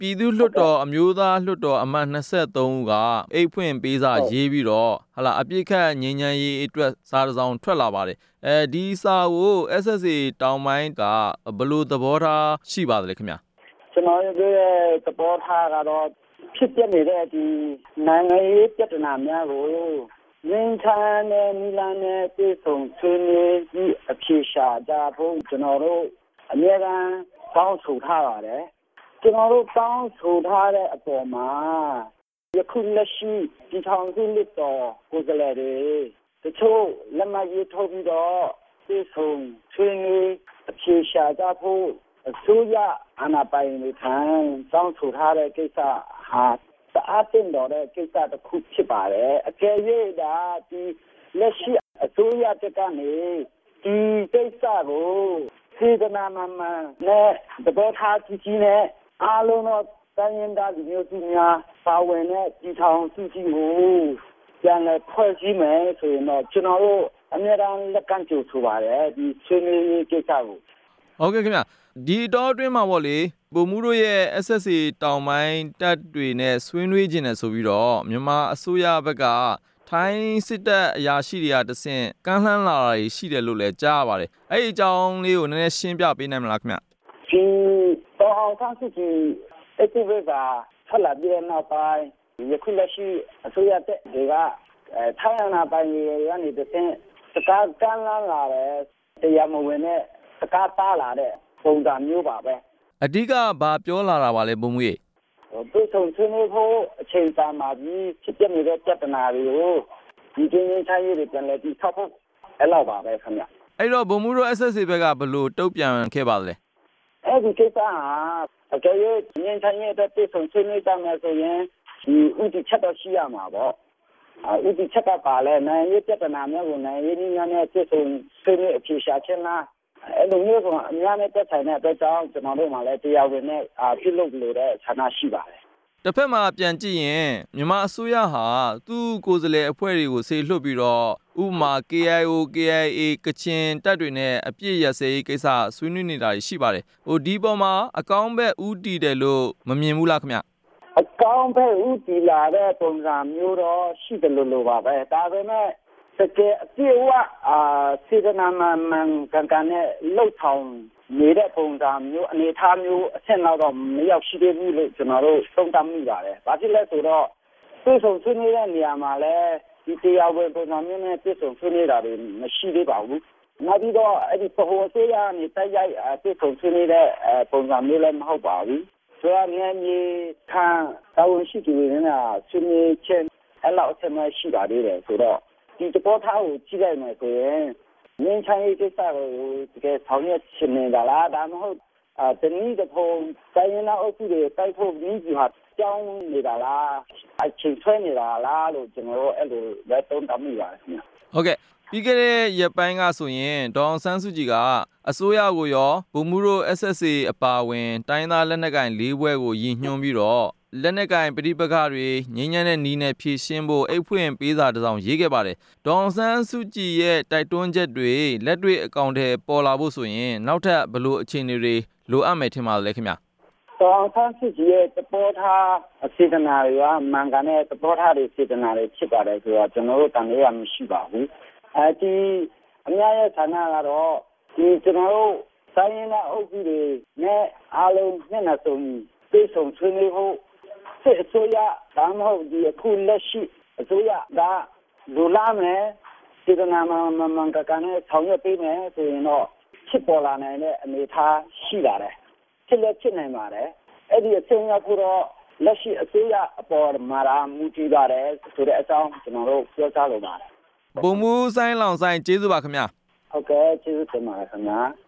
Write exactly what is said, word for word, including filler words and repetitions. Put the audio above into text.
ပြည်သူ့လွှတ်တော်အမျိုးသားလွှတ်တော်အမတ်နှစ်ဆယ့်သုံးဦးကအိတ်ဖွင့်ပေးစာရေးပြီးတော့ဟာလာအပြစ်ခတ်ငြိမ်းချမ်းရေးအတွက်စာတစ်စောင်ထွက်လာပါတယ်အဲဒီစာကို S S A တောင်ပိုင်းကဘယ်လိုသဘောထားရှိပါသလဲခင်ဗျာကျွန်တော်တို့ရဲ့သဘောထားကတော့ဖြစ်ပြနေတဲ့ဒီနိုင်ငံရေးပြဿနာများကိုငြိမ်းချမ်းတဲ့မိလာနဲ့ပြည်စုံဆွေးနွေးပြီးအဖြေရှာကြဖို့ကျွန်တော်တို့အများအားတောင်းဆိုထားပါတယ်ကျွန်တော်တို့တောင်းဆိုထားတဲ့အပေါ်မှာယခုလက်ရှိဒီထောင်စုလွှတ်တော်ကိုယ်စားလှယ်တွေတချို့လက်မှတ်ရေးထိုးပြီးတော့ပြည်စုံဆွေးနွေးအဖြေရှာကြဖို့အစိုးရအာဏာပိုင်တွေထံတောင်းဆိုထားတဲ့ကိစ္စဟာတအားတင်တော်တဲ့ကိစ္စတစ်ခုဖြစ်ပါတယ်အကယ်၍ဒါဒီလက်ရှိအစိုးရတက်ကနေဒီကိစ္စကိုစေတနာမှန်မှန်နဲ့သဘောထားကြည့်ကြည့်နဲ့အားလုံးသောတိုင်းရင်းသားလူမျိုးစုများပါဝင်တဲ့ဒီထောင်စုကြီးကိုပြန်လည်ဖွဲ့စည်းမယ်ဆိုရင်တော့ကျွန်တော်တို့အများအားလက်ကမ်းကြိုဆိုပါတယ်ဒီဆွေးနွေးရေးကိစ္စကိုဟုတ်ကဲ့ခင်ဗျဒီတော့အတွင်းမှာပေါ့လေဗိုလ်မှူးတို့ရဲ့ S S A တောင်ပိုင်းတပ်တွေနဲ့ဆွေးနွေးခြင်းနဲ့ဆိုပြီးတော့မြန်မာအစိုးရဘက်ကထိုင်းစစ်တပ်အရာရှိတွေကတဆင့်ကမ်းလှမ်းလာတာရှိတယ်လို့လည်းကြားရပါတယ်အဲ့ဒီအကြောင်းလေးကိုနည်းနည်းရှင်းပြပေးနိုင်မလားခင်ဗျဒီတော့အောင်ဆန်းစုကြည်အတူတူကဆက်လာပြီးနောက်ပိုင်းယခုလက်ရှိအစိုးရတပ်တွေကထိုင်းအာဏာပိုင်တွေကနေတဆင့်စကားကမ်းလှမ်းလာတယ်တရားမဝင်တဲ့စကားတားလာတဲ့ပုံစံမျိုးပါပဲအဓိကဘာပြောလာတာပါလဲဘုံမွေပြည်စုံဆွေးနွေးဖို့အချိန်တန်ပါပြီဖြစ်ပြနေတဲ့ပြဿနာတွေကိုဒီကျင်းချင်းချရေးတွေပြန်လဲပြီးထောက်ဖို့အဲ့လောက်ပါပဲခင်ဗျအဲ့တော့ဘုံမူတို့ S S A ဘက်ကဘယ်လိုတုံ့ပြန်ခဲ့ပါလဲအဲ့ဒီကိစ္စဟာအကယ်၍ငင်းချရေးအတွက်ပြည်စုံဆွေးနွေးကြမယ်ဆိုရင်ဒီဥတီချက်တော့ရှိရမှာပေါ့ဥတီချက်ကပါလဲနိုင်ရေးပြဿနာမျိုးကိုနိုင်ရေးနည်းနဲ့ပြည်စုံဆွေးနွေးအဖြေရှာခြင်းလားအဲ့လိုမျိုးကအများနဲ့တက်ဆိုင်တဲ့အတွက်ကြောင့်ကျွန်တော်တို့မှလည်းတရားဝင်နဲ့ပြုလုပ်လို့တဲ့ဌာနရှိပါတယ်တစ်ဖက်မှာပြန်ကြည့်ရင်မြန်မာအစိုးရဟာသူ့ကိုယ်စားလှယ်အဖွဲ့တွေကိုဆေးလွှတ်ပြီးတော့ဥပမာ K I O K I A ကချင်တပ်တွေနဲ့အပြစ်ရစဲရေးကိစ္စဆွေးနွေးနေတာရှိပါတယ်ဟိုဒီပေါ်မှာအကောင်းဘက်ဥတီတယ်လို့မမြင်ဘူးလားခင်ဗျအကောင်းဘက်ဥတီလာတဲ့ပုံစံမျိုးတော့ရှိတယ်လို့လို့ပါပဲဒါပေမဲ့တကယ်အပြည့်အဝအာစေတနာမှန်မှန်ကန်ကန်နဲ့လှုပ်ဆောင်နေတဲ့ပုံစံမျိုးအနေအထားမျိုးအဆင့်တော့မရောက်ရှိသေးဘူးလို့ကျွန်တော်တို့သုံးသပ်မိပါတယ်။ဘာဖြစ်လဲဆိုတော့ပြည်စုံဆွေးနွေးတဲ့နေရာမှာလည်းဒီတရားဝင်ပုံစံမျိုးနဲ့ပြည်စုံဆွေးနွေးတာတွေမရှိသေးပါဘူး။နောက်ပြီးတော့အဲ့ဒီပဟိုဆေးရနေတိုက်ရိုက်ပြည်စုံဆွေးနွေးတဲ့ပုံစံမျိုးလည်းမဟုတ်ပါဘူး။ဆိုတော့ငယ်ကြီးခံတာဝန်ရှိသူတွေနဲ့ဆွေးနွေးခြင်းအဲ့လောက်အဆင့်မရှိပါသေးတယ်ဆိုတော့ဒီသဘောထားကိုကြည့်လိုက်မယ်ဆိုရင်ငင်းချိုင်းရေးကိစ္စကိုတကယ်ဆောင်ရွက်ချင်နေတာလားဒါမှမဟုတ်အာတနည်းတစ်ပုံတိုင်းရင်းသားအုပ်စုတွေတိုက်ဖို့နည်းစီဟာကြောင်းနေတာလားအချိန်ဆွဲနေတာလားလို့ကျွန်တော်တို့အဲ့လိုလက်သုံးသပ်မိပါတယ်ခင်ဗျဟုတ်ကဲ့ပြီးခဲ့တဲ့ရက်ပိုင်းကဆိုရင်ဒေါအောင်ဆန်းစုကြည်ကအစိုးရကိုရောဗိုလ်မှူးတို့ S S A အပါဝင်တိုင်းသားလက်နက်ကိုင်၄ဘွဲကိုရည်ညွှန်းပြီးတော့လက်နက်ကင်ပဋိပက္ခတွေငြိမ်းချမ်းတဲ့နည်းနဲ့ဖြေရှင်းဖို့အိတ်ဖွင့်ပေးစာတစ်စောင်ရေးခဲ့ပါတယ်။ဒေါအောင်ဆန်းစုကြည်ရဲ့တိုက်တွန်းချက်တွေလက်တွေ့အကောင့်ထဲပေါ်လာဖို့ဆိုရင်နောက်ထပ်ဘယ်လိုအခြေအနေတွေလိုအပ်မယ်ထင်ပါလဲခင်ဗျ။ဒေါအောင်ဆန်းစုကြည်ရဲ့သဘောထားအစီအစဉ်တွေကမှန်ကန်တဲ့သဘောထားတွေစေတနာတွေဖြစ်ပါတယ်ဆိုတော့ကျွန်တော်တို့တန်ရမရှိပါဘူး။အဲဒီအများရဲ့ဌာနကတော့ဒီကျွန်တော်တို့တိုင်းရင်းသားအုပ်စုတွေနဲ့အားလုံးမျက်နှာစုံပြည်စုံဆွေးနွေးဖို့စစ်အစိုးရဒါမှမဟုတ်ဒီအခုလက်ရှိအစိုးရကလူလာမယ်စေတနာမှန်မှန်ကန်ကန်နဲ့ဆောင်ရွက်ပေးမယ်ဆိုရင်တော့ဖြစ်ပေါ်လာနိုင်တဲ့အနေအထားရှိလာတယ်ဖြစ်လက်ဖြစ်နိုင်ပါတယ်အဲ့ဒီအစိုးရကတော့လက်ရှိအစိုးရအပေါ်မှာမူတည်ပါတယ်ဆိုတဲ့အကြောင်းကျွန်တော်တို့ပြောကြားလိုပါတယ်ဘုံမူဆိုင်လောင်ဆိုင်ကျေးဇူးပါခင်ဗျာဟုတ်ကဲ့ကျေးဇူးတင်ပါတယ်ခင်ဗျာ